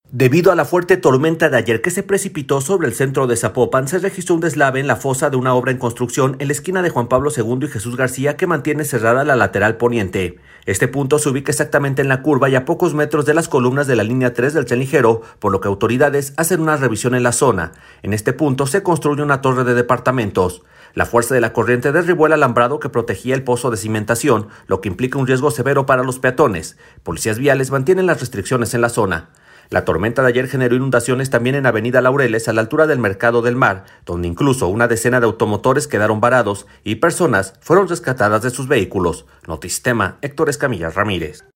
Debido a la fuerte tormenta de ayer que se precipitó sobre el centro de Zapopan, se registró un deslave en la fosa de una obra en construcción en la esquina de Juan Pablo II y Jesús García que mantiene cerrada la lateral poniente. Este punto se ubica exactamente en la curva y a pocos metros de las columnas de la línea 3 del tren ligero, por lo que autoridades hacen una revisión en la zona. En este punto se construye una torre de departamentos. La fuerza de la corriente derribó el alambrado que protegía el pozo de cimentación, lo que implica un riesgo severo para los peatones. Policías viales mantienen las restricciones en la zona. La tormenta de ayer generó inundaciones también en Avenida Laureles, a la altura del Mercado del Mar, donde incluso una decena de automotores quedaron varados y personas fueron rescatadas de sus vehículos. Notisistema, Héctor Escamilla Ramírez.